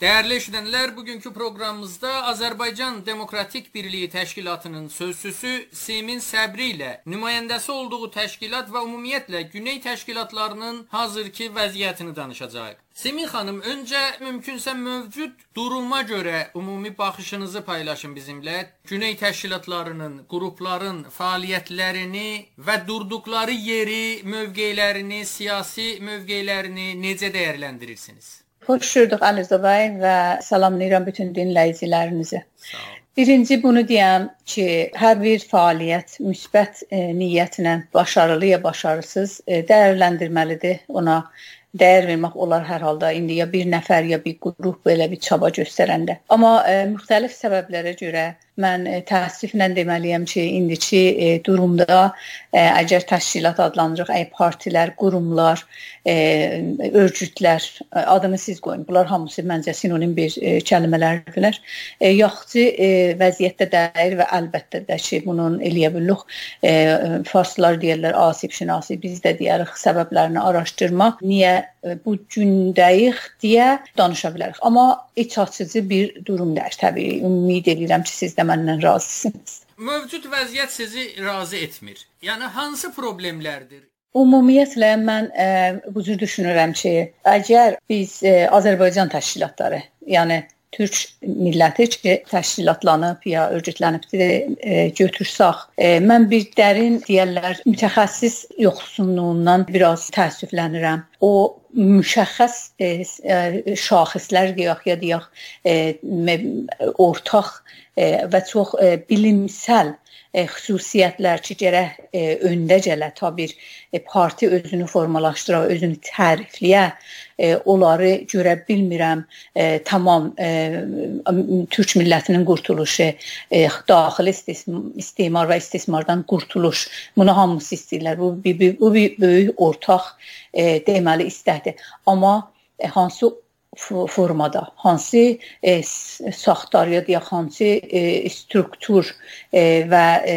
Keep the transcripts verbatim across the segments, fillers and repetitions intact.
Değerli eşidənlər, bugünkü proqramımızda Azərbaycan Demokratik Birliyi Təşkilatının sözçüsü Simin Səbri ilə nümayəndəsi olduğu təşkilat və ümumiyyətlə Güney təşkilatlarının hazırki vəziyyətini danışacağıq. Simin xanım, öncə mümkünsə mövcud duruma görə ümumi baxışınızı paylaşın bizimlə. Güney təşkilatlarının, qrupların fəaliyyətlərini və durduqları yeri, mövqeylərini, siyasi mövqeylərini necə dəyərləndirirsiniz? Hoş gördük Əliza bəy və salamlayıram bütün dinləyicilərinizi. Birinci bunu deyəm ki, hər bir fəaliyyət müsbət e, niyyətlə başarılı ya başarısız e, dəyərləndirməlidir. Ona dəyər vermək olar hər halda. İndi ya bir nəfər ya bir qrup belə bir çaba göstərəndə. Amma e, müxtəlif səbəblərə görə mən e, təəssüflə deməliyəm ki, indiki e, durumda e, əgər təşkilat adlandırıq, ə, partilər, qurumlar, e, örgütlər, adını siz qoyun. Bunlar hamısı məncə sinonim bir e, kəlmələrdirlər. E, yaxşı e, vəziyyətdə deyil və əlbəttə də ki, bunun eləyə bilirik. E, farslar deyirlər, asib şinasi, biz də deyərik səbəblərini araşdırmaq. Niyə e, bu gündəyik deyə danışa bilərik. Amma iç açıcı bir durum deyil. Təbii, ümid edirəm ki, siz də məndən razısınız. Mövcud vəziyyət sizi razı etmir. Yəni, hansı problemlərdir? Ümumiyyətlə, mən e, bu cür düşünürəm ki, əgər biz e, Azərbaycan təşkilatları, yəni Türk milləti ki, təşkilatlanıb ya örgütlənibdir, e, götürsək, e, mən bir dərin deyərlər, mütəxəssis yoxsunluğundan biraz təəssüflənirəm. O müşəxəs e, e, şaxislər deyək ya deyək, e, ortaq e, və çox e, bilimsəl E, xüsusiyyətlər ki, gərək e, öndə gələ, ta bir e, parti özünü formalaşdıra, özünü tərifləyə, e, onları görə bilmirəm. E, tamam, e, Türk millətinin qurtuluşu, e, daxili istismar və istismardan qurtuluş, bunu hamısı istəyirlər. Bu bir, bu bir böyük ortaq e, deməli istəkdir. Amma e, hansı formada, hansı e, saxtar ya da hansı e, struktur e, və e,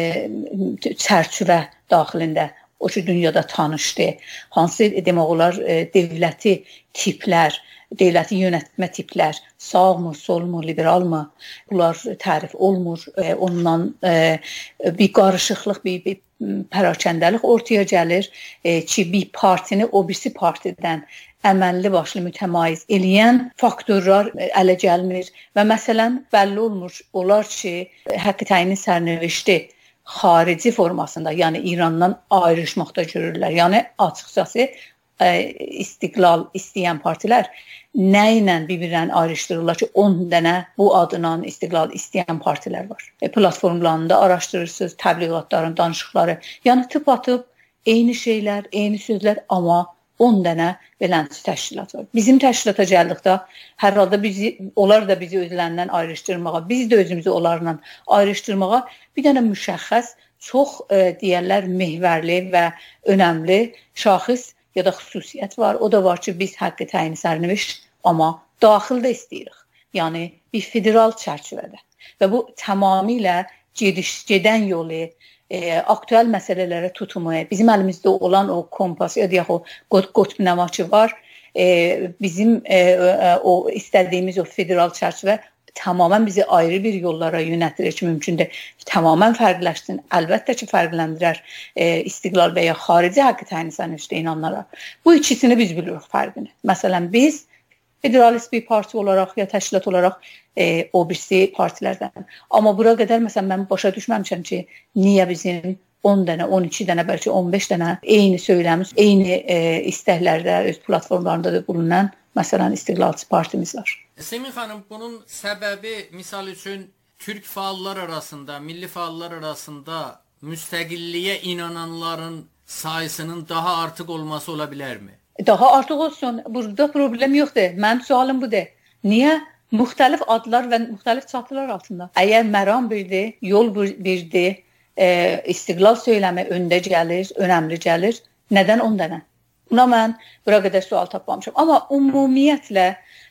çərçivə daxilində o ki, dünyada tanışdır, hansı e, demək olar e, dövləti tiplər, dövləti yönətmə tiplər, sağmı, solmu, liberalmı, bunlar tərif olmur. E, ondan e, bir qarışıqlıq, bir, bir pərakəndəlik ortaya gəlir e, ki, bir partini o birisi partidən əməlli başlı mütəmayiz eləyən faktorlar ələ gəlmir və məsələn bəlli olmur. Onlar ki, həqqi təyini sərnövişti xarici formasında, yəni İrandan ayrışmaqda görürlər. Yəni açıqcası istiqlal istəyən partilər nə ilə bir-birlərini ayrışdırırlar ki, on dənə bu adına istiqlal istəyən partilər var. E, platformlarında araşdırırsınız, təbliğatların danışıqları. Yəni tıp-atıb eyni şeylər, eyni sözlər, amma on dənə beləncə təşkilat var. Bizim təşkilata gəldikdə hər halda bizi, onlar da bizi özlərindən ayrışdırmağa, biz də özümüzü onlarla ayrışdırmağa bir dənə müşəxəs, çox e, deyərlər mehvərli və önəmli şaxis ya da xüsusiyyət var. O da var ki, biz həqqi təyini sərnövişt, amma daxildə istəyirik. Yəni bir federal çərçivədə. Və bu tamamilə gediş, gedən yolu, E, aktüel məsələlərə tutumu, bizim əlimizdə olan o kompas, ya deyək o qotbnəma ki var, e, bizim e, o istədiyimiz o federal çərçivə tamamen bizi ayrı bir yollara yönətdirir ki, mümkündür. Tamamen fərqləşsin. Əlbəttə ki, fərqləndirər e, istiqlal və ya xarici haqqı təyini sərnöviştə inanlara. Bu ikisini biz bilirik fərqini. Məsələn, biz federalist bir parti olaraq ya təşkilat olaraq e, o birisi partilərdən. Amma bura qədər məsələn mən başa düşməmişəm ki, niyə bizim on dənə, on iki dənə, bəlkə on beş dənə eyni söyləmiş, eyni e, istəklərdə, öz platformlarında da bulunan məsələn istiqlalçı partimiz var. Simin xanım, bunun səbəbi misal üçün Türk fəallar arasında, milli fəallar arasında müstəqilliyə inananların sayısının daha artıq olması ola bilərmi? Daha artıq olsun. Burada problem yoxdur. Mənim sualım budur. Niyə müxtəlif adlar və müxtəlif çatılar altında? Əgər məram birdir, yol birdir, e, istiqlal söyləmi öndə gəlir, önəmli gəlir, nədən on dənə? Buna mən bura qədər sual tapmamışam. Amma ümumiyyətlə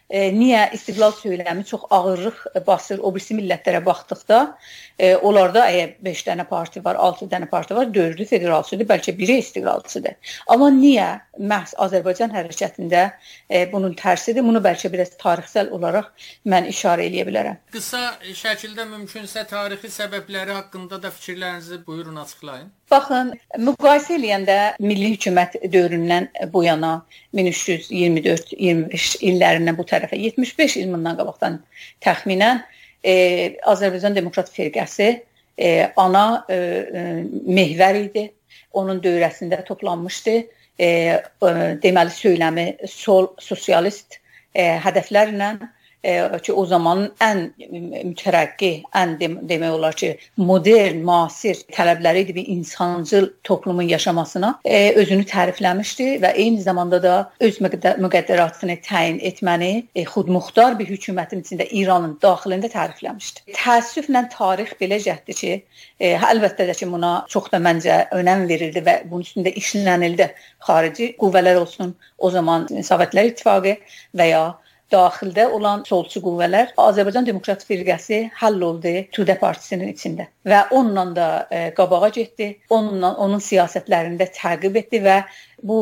e, niyə istiqlal söyləmi çox ağırlıq basır o birisi millətlərə baxdıqda, e, onlarda əgər beş dənə parti var, altı dənə parti var, dördü federalçıdır, bəlkə biri istiqlalçıdır. Amma niyə məhz Azərbaycan hərəkətində e, bunun tərsidir? Bunu bəlkə biraz tarixsel olaraq mən işarə edə bilərəm. Qısa şəkildə mümkünsə tarixi səbəbləri haqqında da fikirlərinizi buyurun açıqlayın. Baxın, müqayisə eləyəndə milli hökumət dövründən bu yana min üç yüz iyirmi dörd iyirmi beş illərindən bu tərəfə yetmiş beş il bundan qabaqdan təxminən e, Azərbaycan Demokrat Firqəsi e, ana e, e, mehvər idi. Onun dövrəsində toplanmışdı. E, e, deməli söyləmi sol sosialist e, hədəflərlə ki o zamanın ən mütərəqqi, ən demək olar ki, modern, müasir tələbləri idi bir insancıl toplumun yaşamasına e, özünü tərifləmişdi və eyni zamanda da öz müqəddəratını təyin etməni e, xudmuxtar bir hökumətin içində İranın daxilində tərifləmişdi. Təəssüflə tarix belə cəhdi ki, e, əlbəttə də ki, buna çox da məncə önəm verildi və bunun üstündə işlənildi. Xarici qüvvələr olsun, o zaman Sovetlər İttifaqı və ya daxildə olan solçu qüvvələr Azərbaycan Demokrat Firqəsi həll oldu Tudə Partisinin içində və onunla da e, qabağa getdi, onunla, onun siyasətlərini də təqib etdi və bu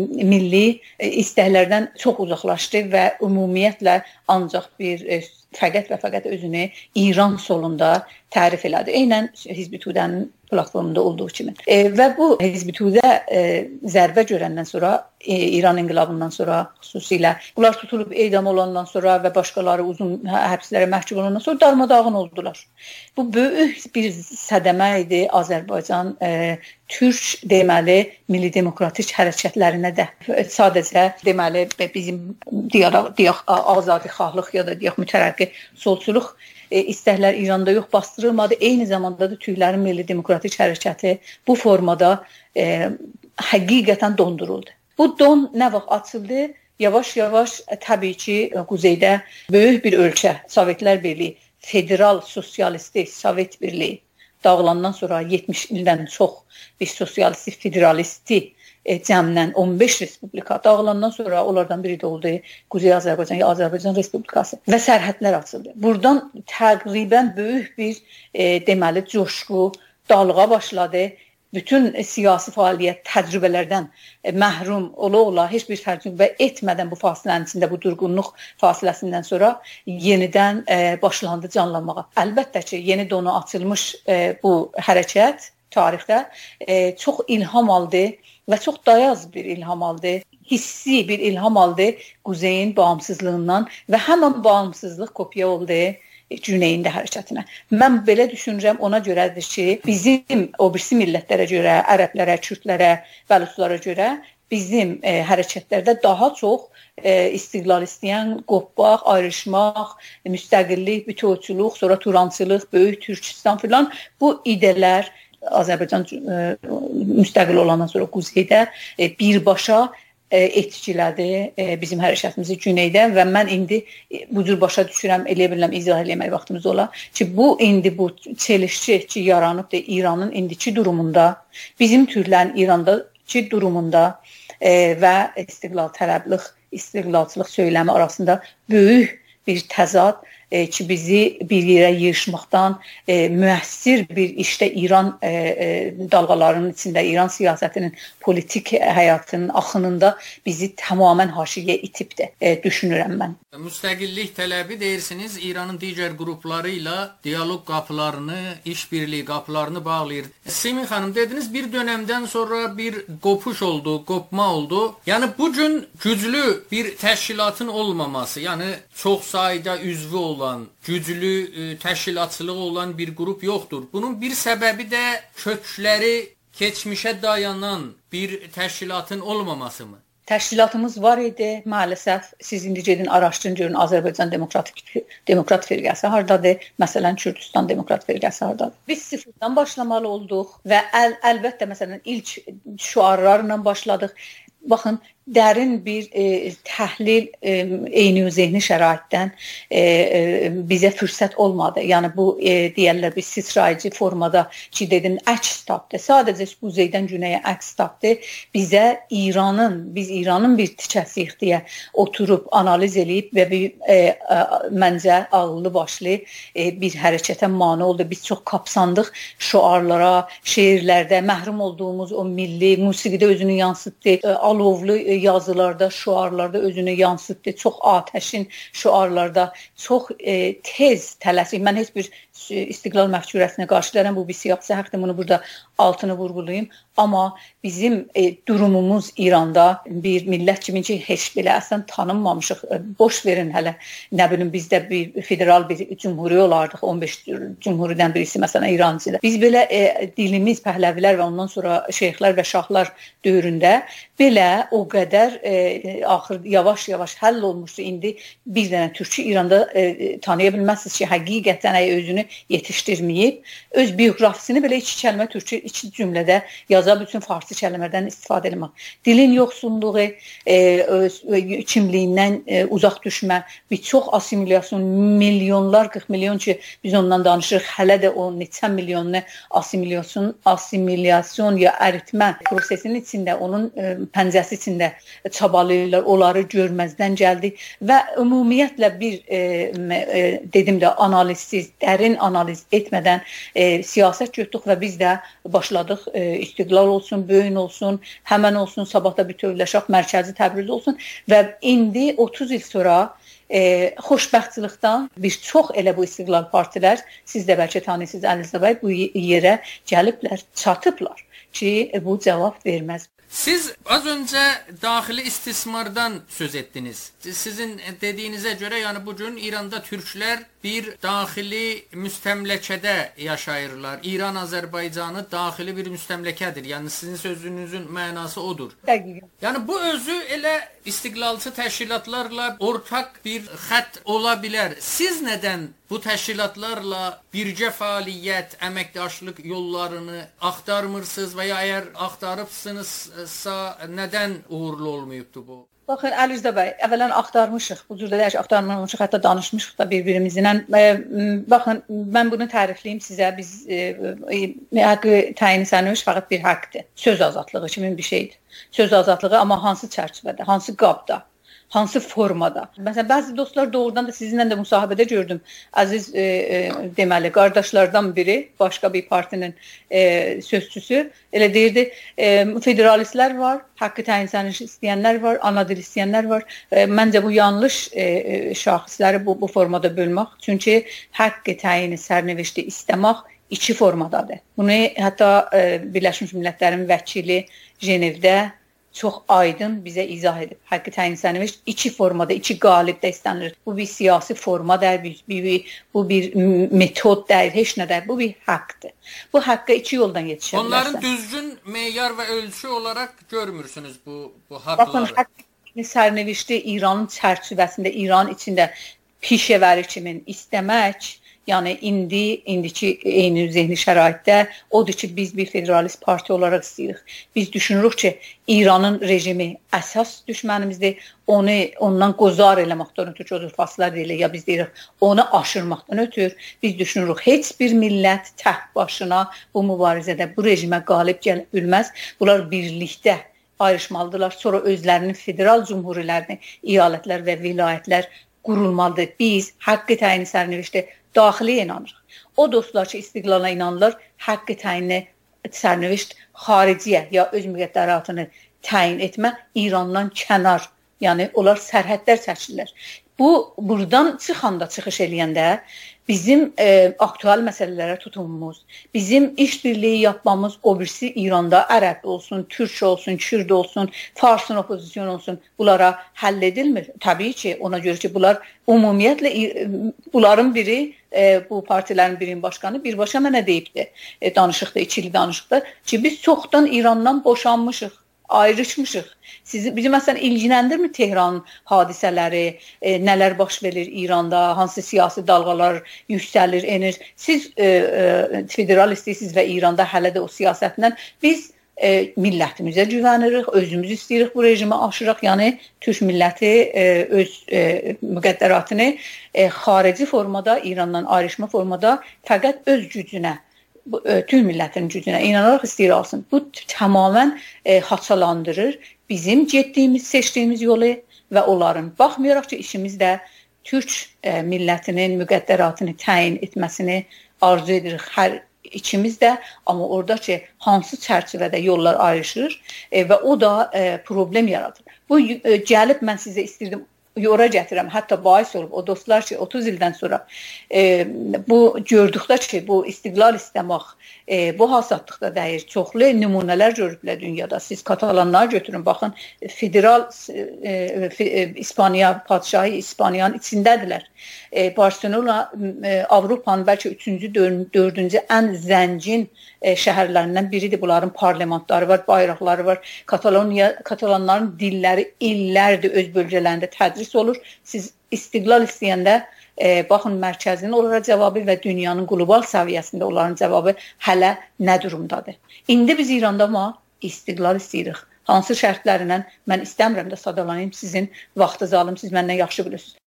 milli e, istəklərdən çox uzaqlaşdı və ümumiyyətlə ancaq bir e, fəqət və fəqət özünü İran solunda tərif elədi. Eynən Hizb-i Tudənin platformunda olduğu kimi. E, və bu Hizb-i Tudə e, zərbə görəndən sonra, e, İran inqilabından sonra xüsusilə bunlar tutulub edam olandan sonra və başqaları uzun həbslərə məhkum olandan sonra darmadağın oldular. Bu böyük bir sədəmə idi Azərbaycan e, Türk deməli milli demokratik hərəkətlərinə də. Sadəcə deməli bizim deyək, deyək azadixahlıq ya da deyək mütərəqqi solçuluq E, istəklər İranda yox, bastırılmadı. Eyni zamanda da Türklərin Milli Demokratik Hərəkəti bu formada e, həqiqətən donduruldu. Bu don nə vaxt açıldı? Yavaş-yavaş e, təbii ki, quzeydə böyük bir ölkə, Sovetlər Birliyi, federal sosialisti Sovet Birliyi dağılandan sonra yetmiş ildən çox bir sosialisti, federalisti E, cəmdən on beş respublika dağılandan sonra onlardan biri də oldu Quzey Azərbaycan ya Azərbaycan Respublikası və sərhədlər açıldı. Buradan təqribən böyük bir e, deməli coşqu, dalğa başladı. Bütün e, siyasi fəaliyyət təcrübələrdən e, məhrum ola-ola heç bir təcrübə etmədən bu fasilənin içində, bu durğunluq fasiləsindən sonra yenidən e, başlandı canlanmağa. Əlbəttə ki, yeni donu açılmış e, bu hərəkət tarixdə e, çox ilham aldı və çox dayaz bir ilham aldı, hissi bir ilham aldı Quzeyin bağımsızlığından və həmən bağımsızlıq kopya oldu Cüneyin də hərəkətinə. Mən belə düşünürəm, ona görədir ki, bizim o birisi millətlərə görə, ərəblərə, kürdlərə, bəluslara görə bizim e, hərəkətlərdə daha çox e, istiqlal istəyən, qopmaq, ayrışmaq, müstəqillik, bütövçülük, sonra turançılıq, böyük Türkistan filan bu idelər Azərbaycan e, müstəqil olandan sonra Quzeydə e, birbaşa e, etkilədi e, bizim hərəkətimizi Güneydə və mən indi e, bu cür başa düşürəm, eləyə bilirəm, izah eləmək vaxtımız ola ki, bu indi bu çelişki ki, yaranıb da İranın indiki durumunda, bizim türklərin İrandakı durumunda e, və istiqlal tələbliq, istiqlalçılıq söyləmi arasında böyük bir təzad e, ki, bizi bir yerə yığışmaqdan e, müəssir bir işdə İran e, e, dalğalarının içində, İran siyasətinin politik həyatının axınında bizi tamamən haşiyə itibdir, e, düşünürəm mən. Müstəqillik tələbi deyirsiniz, İranın digər qrupları ilə diyaloq qapılarını, işbirliyi qapılarını bağlayır. Semin xanım, dediniz bir dönəmdən sonra bir qopuş oldu, qopma oldu. Yəni bugün güclü bir təşkilatın olmaması, yəni çox sayda üzvü olan, güclü e, təşkilatçılığı olan bir qrup yoxdur. Bunun bir səbəbi də kökləri keçmişə dayanan bir təşkilatın olmaması mı? Təşkilatımız var idi, maalesef. Siz indi gedin araşdırın, görün Azərbaycan Demokratik Demokrat Firqəsi hardadır, məsələn Kürdistan Demokrat Firqəsi hardadır. Biz sıfırdan başlamalı olduq və əl, əlbəttə məsələn ilk şüarlarla başladıq. Baxın, dərin bir e, təhlil e, eyni zehni şəraitdən e, e, bizə fürsət olmadı. Yəni bu e, deyərlər bir sıçrayıcı formada ki dedim əks tapdı. Sadəcə quzeydən günəyə əks tapdı. Bizə İranın, biz İranın bir tikəsiyik deyə oturub analiz eləyib və bir e, e, məncə ağıllı başlı e, bir hərəkətə mane oldu. Biz çox kapsandıq şüarlara, şeirlərdə məhrum olduğumuz o milli musiqidə özünü yansıtdı. E, alovlu e, yazılarda, şüarlarda özünü yansıtdı. Çox atəşin şüarlarda, çox e, tez tələsik. Mən heç bir İstiqlal məfkurəsinə qarşı deyirəm. Bu bir siyasi həqdir. Bunu burada altını vurğulayım. Amma bizim e, durumumuz İranda bir millət kimi ki, heç belə əslən tanınmamışıq. E, boş verin hələ. Nə bilim bizdə bir federal bir cümhuri olardıq. on beş cümhuridən birisi məsələn İrancıda. Biz belə e, dilimiz Pəhləvilər və ondan sonra şeyxlər və şahlar dövründə belə o qədər e, axır yavaş-yavaş həll olmuşdu. İndi bir dənə türkçü İranda e, tanıya bilməzsiniz ki, həqiqətən özünü yetişdirməyib, öz bioqrafisini belə iki kəlmə türkçü, iki cümlədə yaza bütün farsı kəlmələrdən istifadə etmək. Dilin yoxsulluğu, e, öz, kimliyindən e, uzaq düşmə, bir çox assimilyasyon, milyonlar, qırx milyon ki, biz ondan danışırıq, hələ də o neçə milyonlu assimilyasyon, assimilyasyon ya əritmə prosesinin içində, onun e, pəncəsi içində çabalayırlar, onları görməzdən gəldi və ümumiyyətlə bir e, e, dedim də analizsiz, dərin analiz etmədən e, siyasət götürdük və biz də başladıq e, İstiqlal olsun, Böyün olsun, Həmən olsun, sabah da bütövləşək, Mərkəzi Təbriz olsun və indi otuz il sonra e, xoşbəxtçilikdən bir çox elə bu İstiqlal partilər, siz də bəlkə tanıyırsınız Əliza bəy, bu yerə gəliblər, çatıblar ki bu cavab verməz. Siz az önce daxili istismardan söz ettiniz. Sizin dediğinize göre yani bugün İran'da Türkler bir daxili müstəmləkədə yaşayırlar. İran Azərbaycanı daxili bir müstəmləkədir. Yəni sizin sözünüzün mənası odur. Dəqiqən. Yəni bu özü elə istiqlalçı təşkilatlarla ortaq bir xətt ola bilər. Siz nədən bu təşkilatlarla birgə fəaliyyət, əməkdaşlıq yollarını axtarmırsınız və ya əgər axtarıbsınızsa nədən uğurlu olmayıbdı bu? Baxın Əliza bəy, əvvələn axtarmışıq, bu cürdə də axtarmışıq, hətta danışmışıq da bir-birimizlə. Baxın, mən bunu tərifləyim sizə, biz e, e, haqqı təyini sərnöş fəqət bir haqqdır. Söz azadlığı kimi bir şeydir. Söz azadlığı amma hansı çərçivədə, hansı qabda, hansı formada. Məsələn, bəzi dostlar doğrudan da sizinlə də müsahibədə gördüm. Əziz e, e, deməli, qardaşlardan biri, başqa bir partinin e, sözçüsü, elə deyirdi, e, federalistlər var, haqqı təyin sərnöş istəyənlər var, ana dil istəyənlər var. E, məncə bu yanlış e, şəxsləri bu, bu formada bölmək. Çünki haqqı təyin sərnöşdə istəmək iki formadadır. Bunu hətta e, Birləşmiş Millətlərin vəkili Cenevdə çox aydın bizə izah edib. Haqqı təyin sərnöş iki formada, iki qalibdə istənilir. Bu bir siyasi formadır, bir, bir, bu bir metod deyil, heç nə deyil. Bu bir haqqdır. Bu haqqa iki yoldan yetişə bilərsən. Onların düzgün meyar və ölçü olaraq görmürsünüz bu, bu haqları. Baxın, haqqı sərnöşdə İranın çərçivəsində, İran içində pişəvəri kimi istəmək, yəni indi, indiki eyni zehni şəraitdə odur ki, biz bir federalist parti olaraq istəyirik. Biz düşünürük ki, İranın rejimi əsas düşmənimizdir. Onu ondan qozar eləməkdən ötürü ki, o fasılar deyilir, ya biz deyirik, onu aşırmaqdan ötürü biz düşünürük, heç bir millət tək başına bu mübarizədə bu rejimə qalib gələ bilməz. Bunlar birlikdə ayrışmalıdırlar. Sonra özlərinin federal cümhurilərini, əyalətlər və vilayətlər qurulmalıdır. Biz haqqı təyin sərnöşdə daxili inanırıq. O dostlar ki, istiqlala inanırlar, haqqı təyini sərnöşt xariciyə ya öz müqəddəratını təyin etmə İrandan kənar, yəni onlar sərhədlər çəkirlər. Bu, buradan çıxanda, çıxış eləyəndə bizim e, aktual məsələlərə tutumumuz, bizim işbirliyi yapmamız o birisi İranda ərəb olsun, türk olsun, kürd olsun, farsın opozisyon olsun, bunlara həll edilmir. Təbii ki, ona görə ki, bunlar ümumiyyətlə bunların biri, e, bu partilərin birinin başqanı birbaşa mənə deyibdi, e, danışıqda, ikili danışıqda ki, biz çoxdan İrandan boşanmışıq, ayrışmışıq. Sizi, bizi məsələn ilgiləndirmir Tehran hadisələri, e, nələr baş verir İranda, hansı siyasi dalğalar yüksəlir, enir. Siz e, e, federal istəyirsiniz və İranda hələ də o siyasətlə biz e, millətimizə güvənirik, özümüz istəyirik bu rejimi aşıraq. Yəni Türk milləti e, öz e, müqəddəratını e, xarici formada, İrandan ayrışma formada fəqət öz gücünə, Türk millətinin gücünə inanaraq istəyir alsın. Bu tamamən e, haçalandırır bizim getdiyimiz, seçdiyimiz yolu və onların. Baxmayaraq ki, işimiz də Türk e, millətinin müqəddəratını təyin etməsini arzu edirik hər içimiz də, amma orada ki, hansı çərçivədə yollar ayrışır e, və o da e, problem yaradır. Bu e, gəlib mən sizə istirdim, yora gətirəm, hətta bahis olub o dostlar ki, otuz ildən sonra e, bu gördükdə ki, bu istiqlal istəmək, e, bu hasadlıqda dəyir. Çoxlu nümunələr görüblər dünyada. Siz Katalanları götürün, baxın, federal e, e, İspaniya, padişahı İspaniyanın içindədirlər. E, Barcelona e, Avropanın bəlkə üçüncü, dördüncü ən zəngin e, şəhərlərindən biridir. Bunların parlamentları var, bayraqları var. Kataloniya, Katalanların dilləri illərdir öz bölgələrində tədris olur. Siz istiqlal istəyəndə e, baxın mərkəzin onlara cavabı və dünyanın qlobal səviyyəsində onların cavabı hələ nə durumdadır. İndi biz İranda amma istiqlal istəyirik. Hansı şərtlərlə mən istəmirəm də sadalanayım, sizin vaxtınızı alım, siz məndən yaxşı bilirsiniz.